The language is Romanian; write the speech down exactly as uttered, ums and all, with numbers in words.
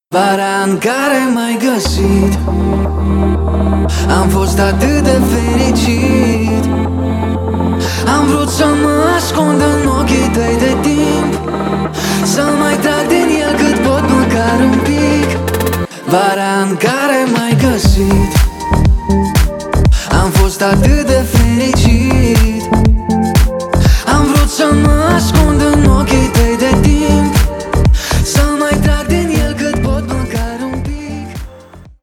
Vara în care m-ai găsit, am fost atât de fericit. Am vrut să mă ascund în ochii tăi de timp, să mai trag din el cât pot, măcar un pic. Vara în care m-ai găsit, am fost atât de fericit.